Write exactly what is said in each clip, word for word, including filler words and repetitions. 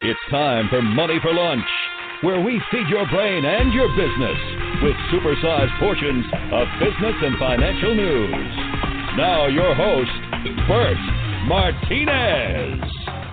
It's time for Money for Lunch, where we feed your brain and your business with supersized portions of business and financial news. Now your host, Bert Martinez.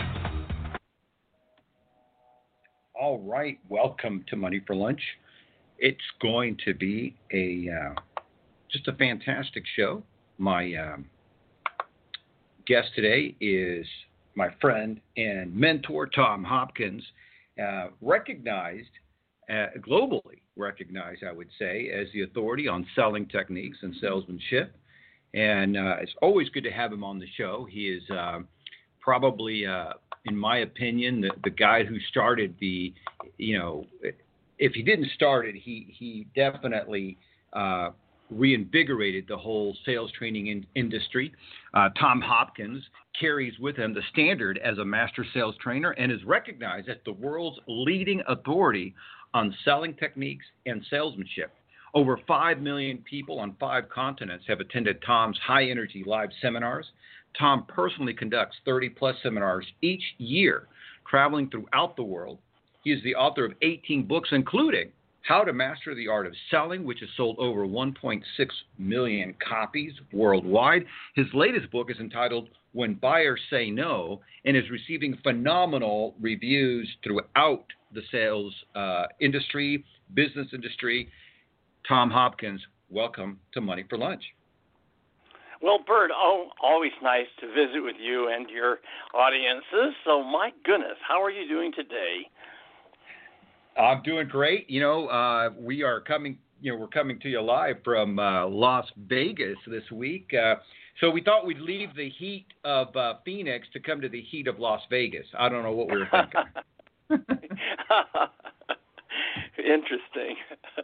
All right, welcome to Money for Lunch. It's going to be a uh, just a fantastic show. My um, guest today is my friend and mentor, Tom Hopkins, uh, recognized, uh, globally recognized, I would say, as the authority on selling techniques and salesmanship. And uh, it's always good to have him on the show. He is uh, probably, uh, in my opinion, the, the guy who started the, you know, if he didn't start it, he, he definitely uh, reinvigorated the whole sales training in, industry. Uh, Tom Hopkins carries with him the standard as a master sales trainer and is recognized as the world's leading authority on selling techniques and salesmanship. Over five million people on five continents have attended Tom's high-energy live seminars. Tom personally conducts thirty-plus seminars each year, traveling throughout the world. He is the author of eighteen books, including How to Master the Art of Selling, which has sold over one point six million copies worldwide. His latest book is entitled When Buyers Say No and is receiving phenomenal reviews throughout the sales uh, industry, business industry. Tom Hopkins, welcome to Money for Lunch. Well, Bert, oh, always nice to visit with you and your audiences. So, my goodness, how are you doing today? I'm doing great. You know, uh, we are coming, you know, we're coming to you live from uh, Las Vegas this week. Uh, so we thought we'd leave the heat of uh, Phoenix to come to the heat of Las Vegas. I don't know what we were thinking. Interesting.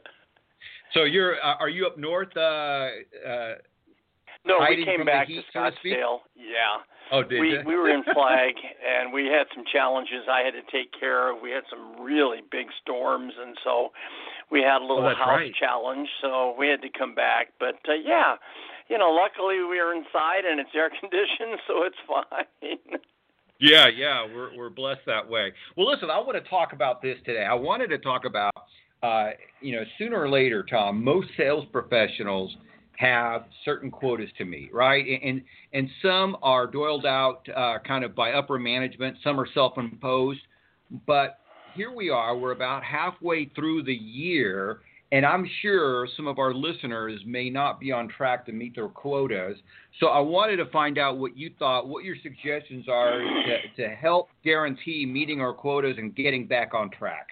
So you're, uh, are you up north? Uh, uh, no, we came back to heat, Scottsdale. So yeah. Oh, did we, you? we were in Flag, and we had some challenges I had to take care of. We had some really big storms, and so we had a little oh, house right. challenge, so we had to come back. But, uh, yeah, you know, luckily we are inside, and it's air conditioned, so it's fine. Yeah, yeah, we're we're blessed that way. Well, listen, I want to talk about this today. I wanted to talk about, uh, you know, sooner or later, Tom, most sales professionals have certain quotas to meet, right? And and some are doiled out uh, kind of by upper management. Some are self-imposed. But here we are. We're about halfway through the year, and I'm sure some of our listeners may not be on track to meet their quotas. So I wanted to find out what you thought, what your suggestions are to, to help guarantee meeting our quotas and getting back on track.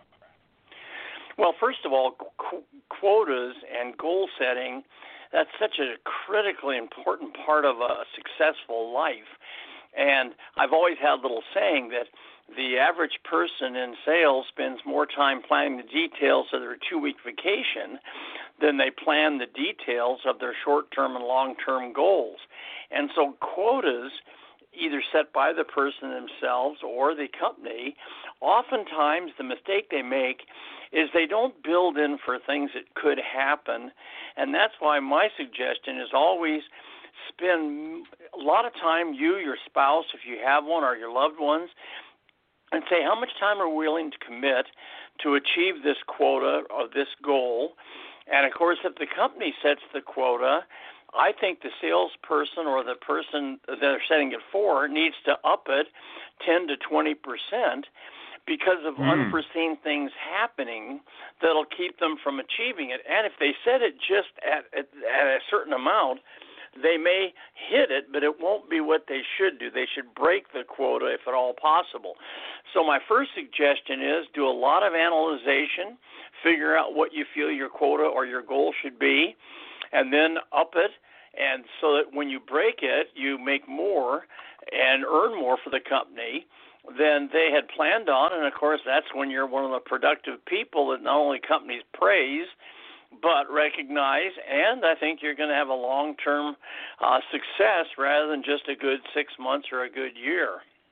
Well, first of all, qu- quotas and goal setting, that's such a critically important part of a successful life. And I've always had a little saying that the average person in sales spends more time planning the details of their two-week vacation than they plan the details of their short-term and long-term goals. And so quotas, either set by the person themselves or the company, oftentimes the mistake they make is they don't build in for things that could happen. And that's why my suggestion is always spend a lot of time, you, your spouse, if you have one, or your loved ones, and say how much time are we willing to commit to achieve this quota or this goal. And, of course, if the company sets the quota, I think the salesperson or the person that they're setting it for needs to up it ten to twenty percent because of mm. unforeseen things happening that'll keep them from achieving it. And if they set it just at, at, at a certain amount, they may hit it, but it won't be what they should do. They should break the quota if at all possible. So my first suggestion is do a lot of analyzation, figure out what you feel your quota or your goal should be, and then up it, and so that when you break it, you make more and earn more for the company than they had planned on. And, of course, that's when you're one of the productive people that not only companies praise but recognize, and I think you're going to have a long-term uh, success rather than just a good six months or a good year.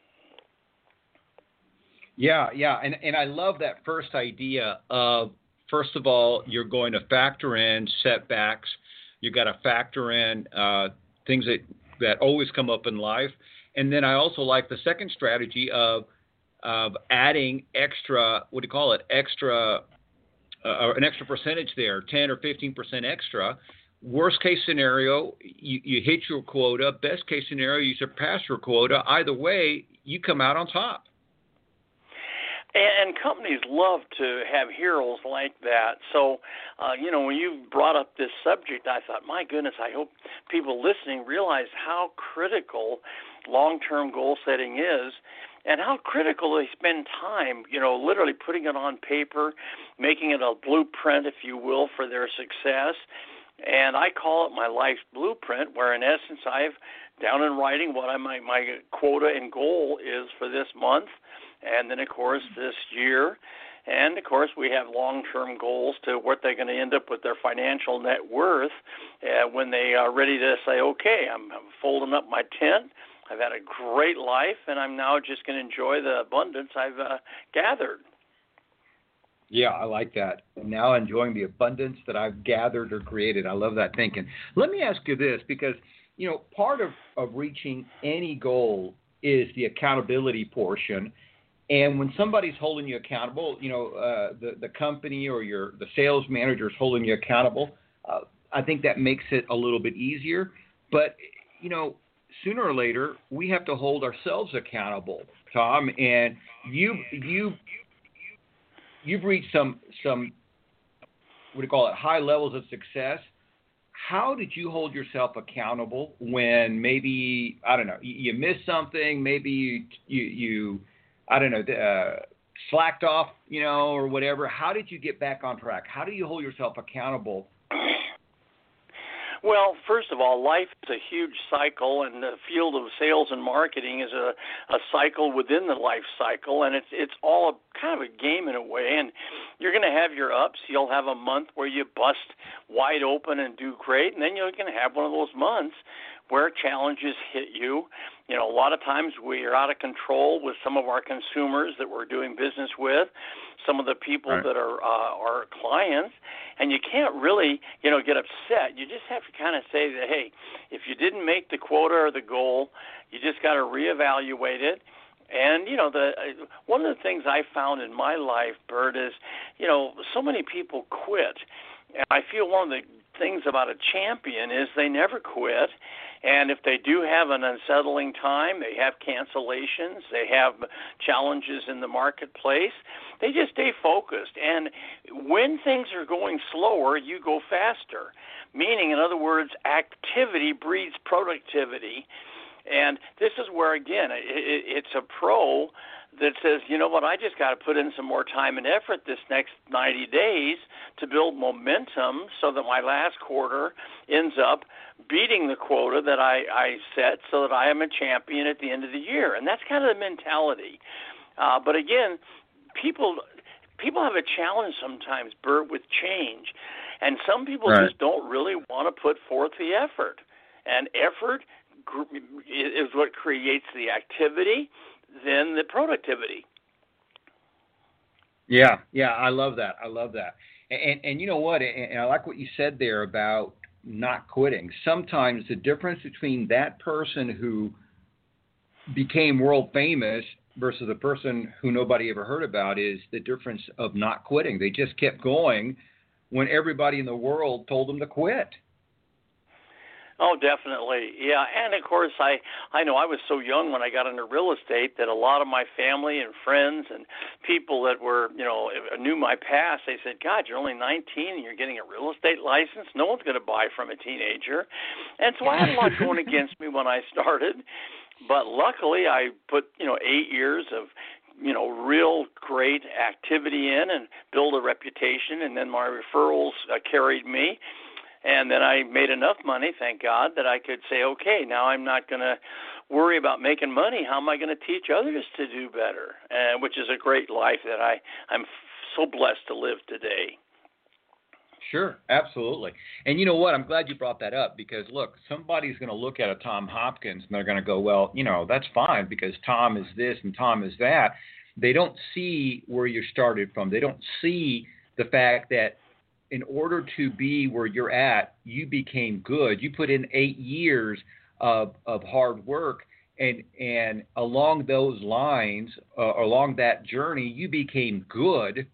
Yeah, yeah, and, and I love that first idea of, first of all, you're going to factor in setbacks. You've got to factor in uh, things that, that always come up in life. And then I also like the second strategy of of adding extra, what do you call it, extra, uh, an extra percentage there, ten or fifteen percent extra. Worst case scenario, you, you hit your quota. Best case scenario, you surpass your quota. Either way, you come out on top. And companies love to have heroes like that. So, uh, you know, when you brought up this subject, I thought, my goodness, I hope people listening realize how critical long-term goal setting is and how critical they spend time, you know, literally putting it on paper, making it a blueprint, if you will, for their success. And I call it my life's blueprint, where in essence I've down in writing what I, my, my quota and goal is for this month, and then, of course, this year. And, of course, we have long-term goals to what they're going to end up with their financial net worth uh, when they are ready to say, okay, I'm, I'm folding up my tent. I've had a great life, and I'm now just going to enjoy the abundance I've uh, gathered. Yeah, I like that. Now enjoying the abundance that I've gathered or created. I love that thinking. Let me ask you this, because, you know, part of, of reaching any goal is the accountability portion. And when somebody's holding you accountable, you know, uh, the, the company or your the sales manager is holding you accountable, uh, I think that makes it a little bit easier. But, you know, sooner or later, we have to hold ourselves accountable, Tom. And you you you've reached some some what do you call it, high levels of success. How did you hold yourself accountable when maybe, I don't know, you, you missed something, maybe you you, you I don't know, uh, slacked off, you know, or whatever? How did you get back on track? How do you hold yourself accountable? Well, first of all, life is a huge cycle, and the field of sales and marketing is a, a cycle within the life cycle, and it's it's all a, kind of a game in a way. And you're going to have your ups. You'll have a month where you bust wide open and do great, and then you're going to have one of those months where challenges hit you. You know, a lot of times we are out of control with some of our consumers that we're doing business with, some of the people right. that are uh, our clients, and you can't really, you know, get upset. You just have to kind of say that, hey, if you didn't make the quota or the goal, you just got to reevaluate it. And, you know, the one of the things I found in my life, Bert, is, you know, so many people quit. And I feel one of the things about a champion is they never quit. And if they do have an unsettling time, they have cancellations, they have challenges in the marketplace, they just stay focused. And when things are going slower, you go faster. Meaning, in other words, activity breeds productivity. And this is where, again, it, it, it's a pro that says, you know what, I just got to put in some more time and effort this next ninety days to build momentum so that my last quarter ends up beating the quota that I, I set so that I am a champion at the end of the year. And that's kind of the mentality. Uh, but again, people people have a challenge sometimes, Bert, with change. And some people right. just don't really want to put forth the effort. And effort is what creates the activity, then the productivity. Yeah, yeah, I love that. I love that. And, and, and you know what? And, and I like what you said there about not quitting. Sometimes the difference between that person who became world famous versus the person who nobody ever heard about is the difference of not quitting. They just kept going when everybody in the world told them to quit. Oh, definitely. Yeah. And of course, I, I know I was so young when I got into real estate that a lot of my family and friends and people that were, you know, knew my past, they said, God, you're only nineteen and you're getting a real estate license. No one's going to buy from a teenager. And so I had a lot going against me when I started. But luckily, I put, you know, eight years of, you know, real great activity in and build a reputation. And then my referrals uh, carried me. And then I made enough money, thank God, that I could say, okay, now I'm not going to worry about making money. How am I going to teach others to do better? Uh, which is a great life that I, I'm so blessed to live today. Sure, absolutely. And you know what? I'm glad you brought that up because, look, somebody's going to look at a Tom Hopkins and they're going to go, well, you know, that's fine because Tom is this and Tom is that. They don't see where you started from. They don't see the fact that in order to be where you're at, you became good. You put in eight years of, of hard work, and and along those lines, uh, along that journey, you became good,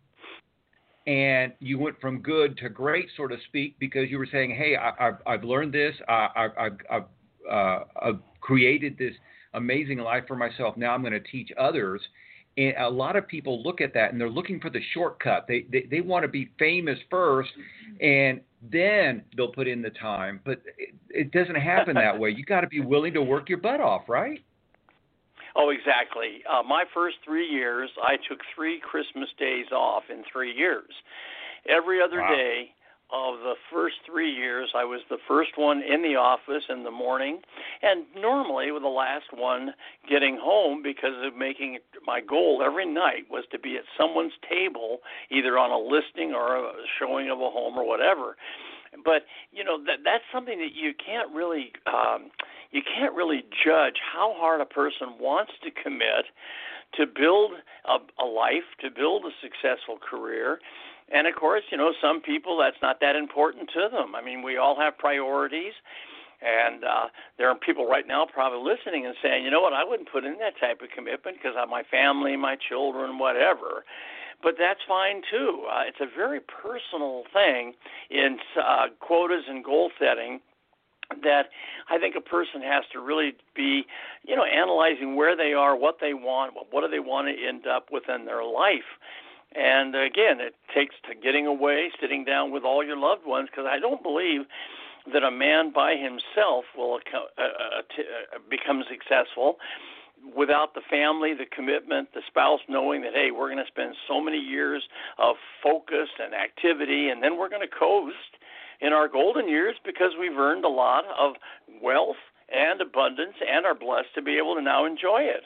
and you went from good to great, so to speak, because you were saying, "Hey, I, I've I've learned this. I, I, I've I've, uh, I've created this amazing life for myself. Now I'm going to teach others." And a lot of people look at that and they're looking for the shortcut. They they, they want to be famous first, and then they'll put in the time. But it, it doesn't happen that way. You got to be willing to work your butt off, right? Oh, exactly. Uh, my first three years, I took three Christmas days off in three years. Every other Wow. day of the first three years, I was the first one in the office in the morning, and normally with the last one getting home, because of making it, my goal every night was to be at someone's table, either on a listing or a showing of a home or whatever. But you know that that's something that you can't really um, you can't really judge how hard a person wants to commit to build a, a life, to build a successful career. And, of course, you know, some people, that's not that important to them. I mean, we all have priorities, and uh, there are people right now probably listening and saying, you know what, I wouldn't put in that type of commitment because of my family, my children, whatever. But that's fine, too. Uh, it's a very personal thing in uh, quotas and goal setting that I think a person has to really be, you know, analyzing where they are, what they want, what do they want to end up with in their life. And, again, it takes to getting away, sitting down with all your loved ones, because I don't believe that a man by himself will uh, uh, t- uh, become successful without the family, the commitment, the spouse knowing that, hey, we're going to spend so many years of focus and activity, and then we're going to coast in our golden years because we've earned a lot of wealth and abundance and are blessed to be able to now enjoy it.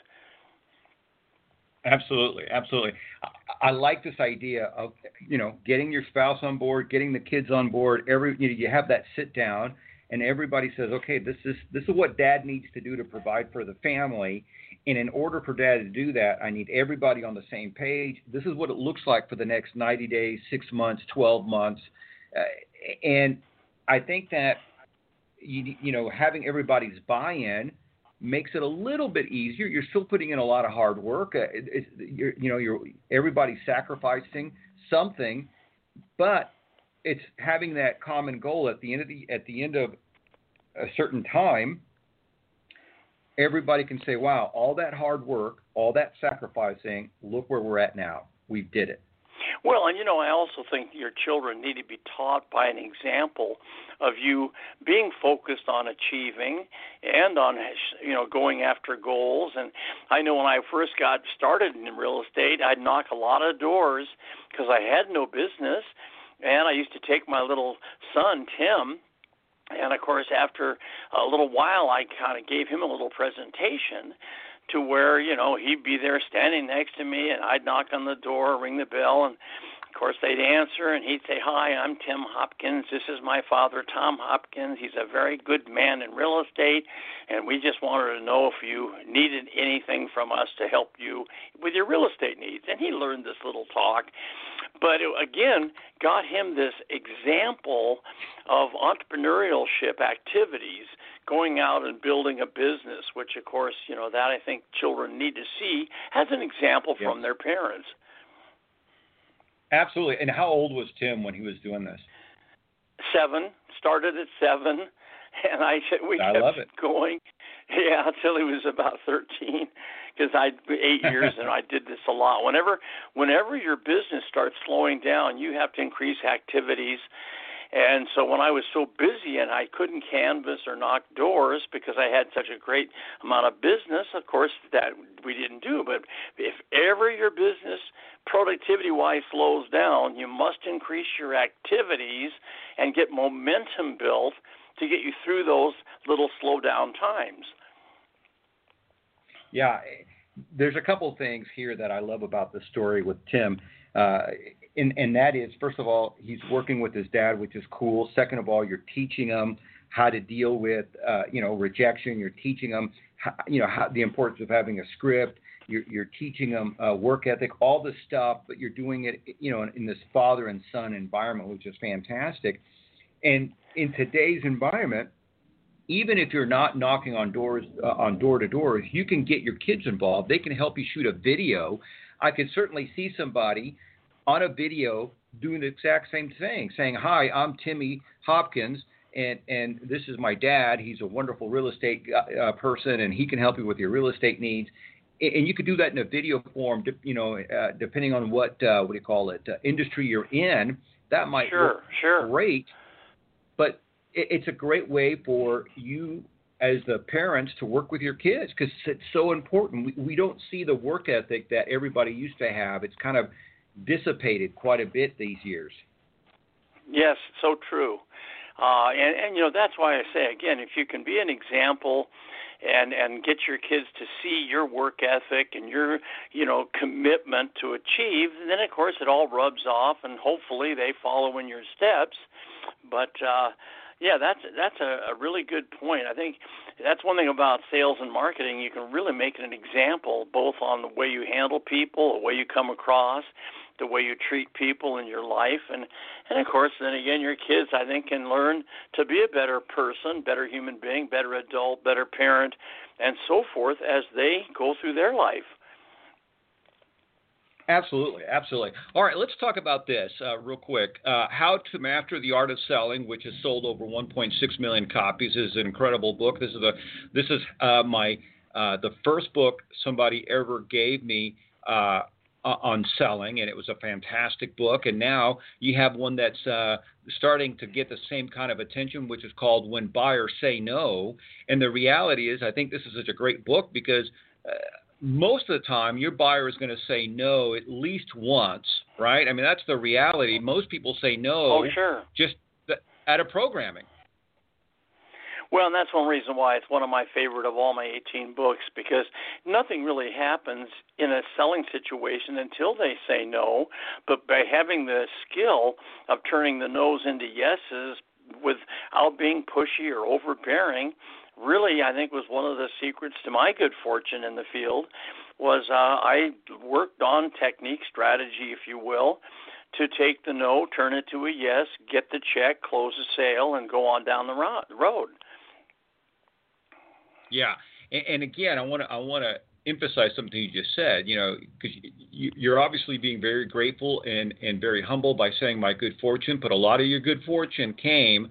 Absolutely, absolutely. I, I like this idea of, you know, getting your spouse on board, getting the kids on board. Every you know, you have that sit down, and everybody says, okay, this is this is what Dad needs to do to provide for the family. And in order for Dad to do that, I need everybody on the same page. This is what it looks like for the next ninety days, six months, twelve months, uh, and I think that you you know having everybody's buy-in makes it a little bit easier. You're still putting in a lot of hard work. Uh, it, it, you're, you know, you're everybody's sacrificing something, but it's having that common goal at the end of the at the end of a certain time. Everybody can say, "Wow, all that hard work, all that sacrificing. Look where we're at now. We did it." Well, and, you know, I also think your children need to be taught by an example of you being focused on achieving and on, you know, going after goals. And I know when I first got started in real estate, I'd knock a lot of doors because I had no business. And I used to take my little son, Tim, and, of course, after a little while, I kind of gave him a little presentation to where, you know, he'd be there standing next to me, and I'd knock on the door, ring the bell, and, of course, they'd answer, and he'd say, "Hi, I'm Tim Hopkins. This is my father, Tom Hopkins. He's a very good man in real estate, and we just wanted to know if you needed anything from us to help you with your real estate needs." And he learned this little talk. But, it, again, got him this example of entrepreneurship activities, going out and building a business, which, of course, you know, that I think children need to see as an example Yes. from their parents. Absolutely. And how old was Tim when he was doing this? Seven, started at seven, and I we I kept love it. going, yeah, until he was about thirteen, because I eight years and I did this a lot. Whenever, whenever your business starts slowing down, you have to increase activities. And so when I was so busy and I couldn't canvass or knock doors because I had such a great amount of business, of course, that we didn't do. But if ever your business productivity-wise slows down, you must increase your activities and get momentum built to get you through those little slow down times. Yeah, there's a couple of things here that I love about the story with Tim. Uh, and, and that is, first of all, he's working with his dad, which is cool. Second of all, you're teaching him how to deal with, uh, you know, rejection. You're teaching him, how, you know, how, the importance of having a script. You're, you're teaching them uh, work ethic, all this stuff, but you're doing it, you know, in, in this father and son environment, which is fantastic. And in today's environment, even if you're not knocking on doors, uh, on door to door, you can get your kids involved. They can help you shoot a video. I could certainly see somebody on a video doing the exact same thing, saying, "Hi, I'm Timmy Hopkins, and, and this is my dad. He's a wonderful real estate uh, person, and he can help you with your real estate needs." And you could do that in a video form, you know, uh, depending on what, uh, what do you call it, uh, industry you're in. That might sure, work sure. great, but it, it's a great way for you as the parents to work with your kids, because it's so important. We, we don't see the work ethic that everybody used to have. It's kind of dissipated quite a bit these years. Yes, so true. Uh, and, and, you know, that's why I say, again, if you can be an example and and get your kids to see your work ethic and your, you know, commitment to achieve, then, of course, it all rubs off, and hopefully they follow in your steps. But, uh, yeah, that's that's a, a really good point. I think that's one thing about sales and marketing. You can really make it an example, both on the way you handle people, the way you come across, the way you treat people in your life. And, and, of course, then again, your kids, I think, can learn to be a better person, better human being, better adult, better parent, and so forth as they go through their life. Absolutely, absolutely. All right, let's talk about this uh, real quick. Uh, How to Master the Art of Selling, which has sold over one point six million copies, is an incredible book. This is a this is uh, my uh, the first book somebody ever gave me uh, on selling, and it was a fantastic book. And now you have one that's uh, starting to get the same kind of attention, which is called When Buyers Say No. And the reality is, I think this is such a great book because uh, most of the time, your buyer is going to say no at least once, right? I mean, that's the reality. Most people say no oh, sure. just out of programming. Well, and that's one reason why it's one of my favorite of all my eighteen books, because nothing really happens in a selling situation until they say no. But by having the skill of turning the no's into yeses without being pushy or overbearing, really, I think was one of the secrets to my good fortune in the field was uh, I worked on technique, strategy, if you will, to take the no, turn it to a yes, get the check, close the sale, and go on down the road. Yeah, and, and again, I want to I want to emphasize something you just said. You know, because you, you're obviously being very grateful and and very humble by saying my good fortune, but a lot of your good fortune came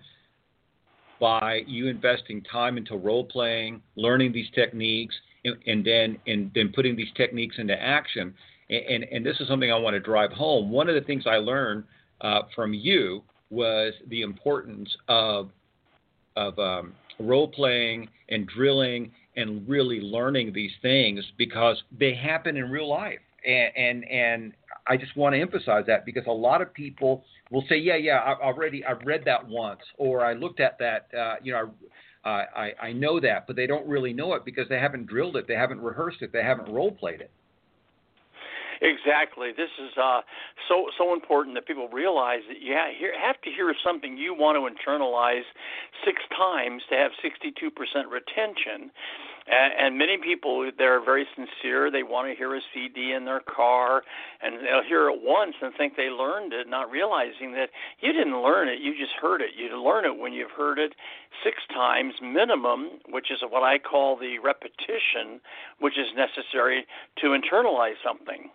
by you investing time into role playing, learning these techniques, and, and then and then putting these techniques into action. And, and and this is something I want to drive home. One of the things I learned uh, from you was the importance of of um, role playing and drilling and really learning these things, because they happen in real life. And and, and I just want to emphasize that, because a lot of people will say, yeah, yeah, I already, I've read that once, or I looked at that, uh, you know, I, I, I know that, but they don't really know it because they haven't drilled it, they haven't rehearsed it, they haven't role played it. Exactly. This is uh, so so important that people realize that you have to hear something you want to internalize six times to have sixty-two percent retention. And many people, they're very sincere. They want to hear a C D in their car, and they'll hear it once and think they learned it, not realizing that you didn't learn it. You just heard it. You learn it when you've heard it six times minimum, which is what I call the repetition, which is necessary to internalize something.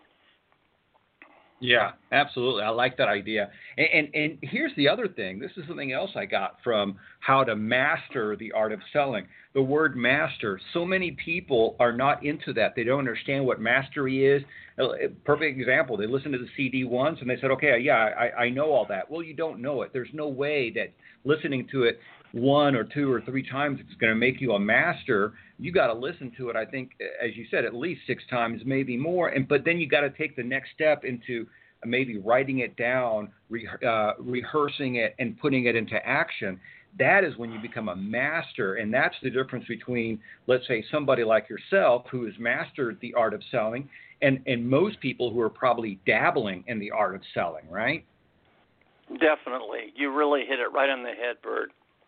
Yeah, absolutely. I like that idea. And, and and here's the other thing. This is something else I got from How to Master the Art of Selling. The word master. So many people are not into that. They don't understand what mastery is. A perfect example. They listened to the C D once and they said, okay, yeah, I, I know all that. Well, you don't know it. There's no way that listening to it one or two or three times it's going to make you a master. You got to listen to it, I think, as you said, at least six times, maybe more. And but then you got to take the next step into maybe writing it down, re, uh, rehearsing it, and putting it into action. That is when you become a master, and that's the difference between, let's say, somebody like yourself who has mastered the art of selling and, and most people who are probably dabbling in the art of selling, right? Definitely. You really hit it right on the head, Bert.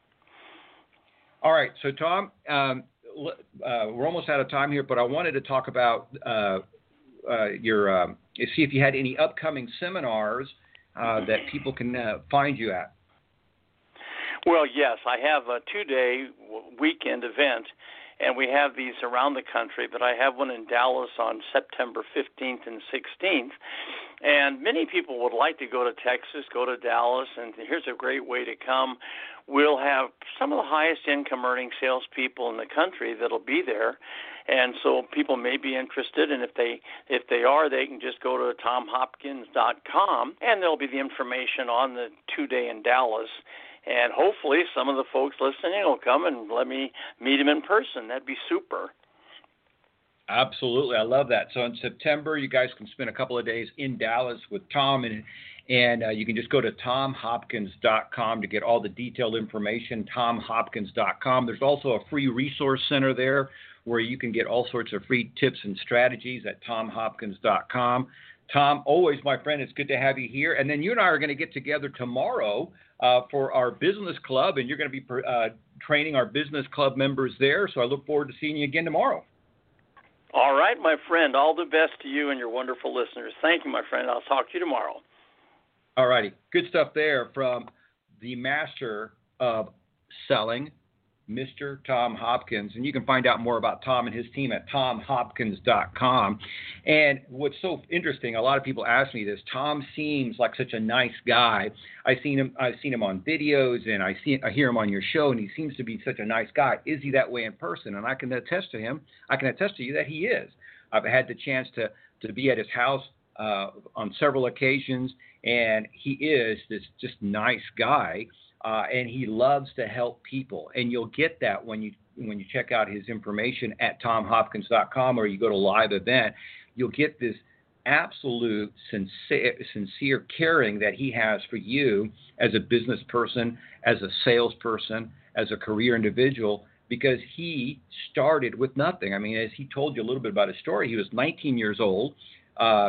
All right. So, Tom, um, uh, we're almost out of time here, but I wanted to talk about uh, uh, your um, – see if you had any upcoming seminars uh, that people can uh, find you at. Well, yes, I have a two-day weekend event, and we have these around the country, but I have one in Dallas on September fifteenth and sixteenth. And many people would like to go to Texas, go to Dallas, and here's a great way to come. We'll have some of the highest income earning salespeople in the country that'll be there. And so people may be interested, and if they if they are, they can just go to tom hopkins dot com, and there'll be the information on the two-day in Dallas. And hopefully some of the folks listening will come and let me meet them in person. That'd be super. Absolutely. I love that. So in September, you guys can spend a couple of days in Dallas with Tom, and and uh, you can just go to tom hopkins dot com to get all the detailed information, tom hopkins dot com. There's also a free resource center there where you can get all sorts of free tips and strategies at tom hopkins dot com. Tom, always, my friend, it's good to have you here. And then you and I are going to get together tomorrow uh, for our business club, and you're going to be uh, training our business club members there. So I look forward to seeing you again tomorrow. All right, my friend. All the best to you and your wonderful listeners. Thank you, my friend. I'll talk to you tomorrow. All righty. Good stuff there from the master of selling, Mister Tom Hopkins. And you can find out more about Tom and his team at tom hopkins dot com. And what's so interesting, a lot of people ask me this, Tom seems like such a nice guy. I've seen him, I've seen him on videos, and I see I hear him on your show, and he seems to be such a nice guy. Is he that way in person? And I can attest to him. I can attest to you that he is. I've had the chance to, to be at his house uh, on several occasions, and he is this just nice guy. Uh, and he loves to help people, and you'll get that when you when you check out his information at tom hopkins dot com or you go to live event. You'll get this absolute sincere, sincere caring that he has for you as a business person, as a salesperson, as a career individual, because he started with nothing. I mean, as he told you a little bit about his story, he was nineteen years old. Uh,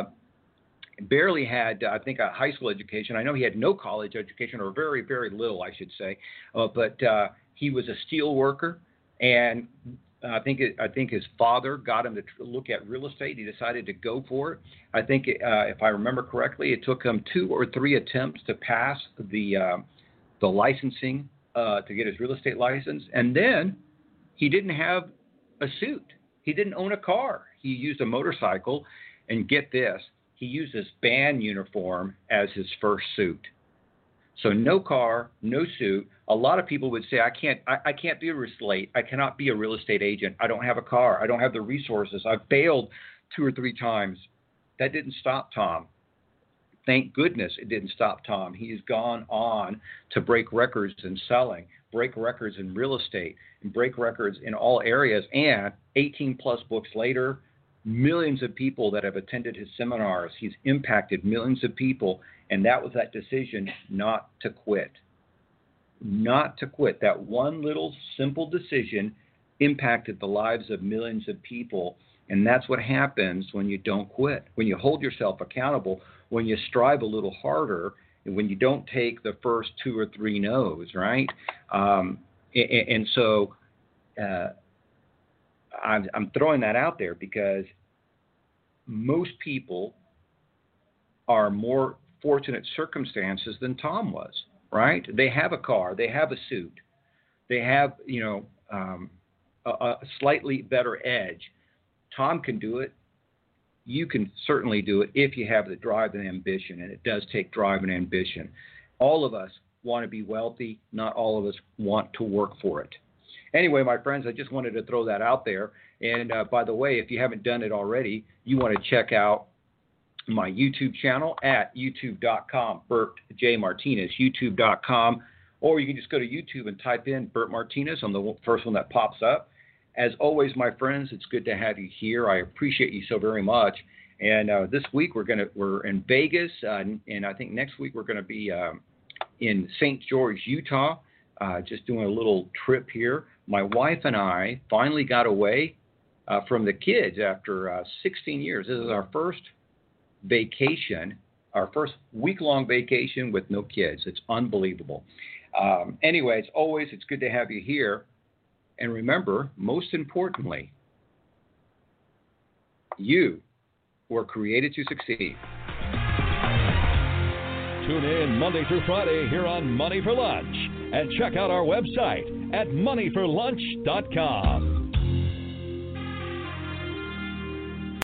barely had, I think, a high school education. I know he had no college education, or very, very little, I should say. Uh, but uh, he was a steel worker, and I think it, I think his father got him to tr- look at real estate. He decided to go for it. I think, uh, if I remember correctly, it took him two or three attempts to pass the uh, the licensing uh, to get his real estate license, and then he didn't have a suit. He didn't own a car. He used a motorcycle, and get this, he used his band uniform as his first suit. So no car, no suit. A lot of people would say, I can't I, I can't be a real estate. I cannot be a real estate agent. I don't have a car. I don't have the resources. I've failed two or three times. That didn't stop Tom. Thank goodness it didn't stop Tom. He has gone on to break records in selling, break records in real estate, and break records in all areas. And eighteen plus books later, millions of people that have attended his seminars. He's impacted millions of people, and that was that decision not to quit. Not to quit. That one little simple decision impacted the lives of millions of people, and that's what happens when you don't quit. When you hold yourself accountable, when you strive a little harder, and when you don't take the first two or three no's, right? Um, and, and so uh, I'm, I'm throwing that out there because most people are more fortunate circumstances than Tom was, right? They have a car, they have a suit, they have, you know, um, a, a slightly better edge. Tom can do it. You can certainly do it if you have the drive and ambition, and it does take drive and ambition. All of us want to be wealthy. Not all of us want to work for it. Anyway, my friends, I just wanted to throw that out there. And uh, by the way, if you haven't done it already, you want to check out my YouTube channel at youtube dot com, Bert J. Martinez, youtube dot com. Or you can just go to YouTube and type in Bert Martinez. I'm the first one that pops up. As always, my friends, it's good to have you here. I appreciate you so very much. And uh, this week we're gonna we're in Vegas, uh, and I think next week we're going to be um, in Saint George, Utah, uh, just doing a little trip here. My wife and I finally got away uh, from the kids after uh, sixteen years. This is our first vacation, our first week-long vacation with no kids. It's unbelievable. Um, anyway, as always, it's good to have you here. And remember, most importantly, you were created to succeed. Tune in Monday through Friday here on Money for Lunch. and check out our website at money for lunch dot com.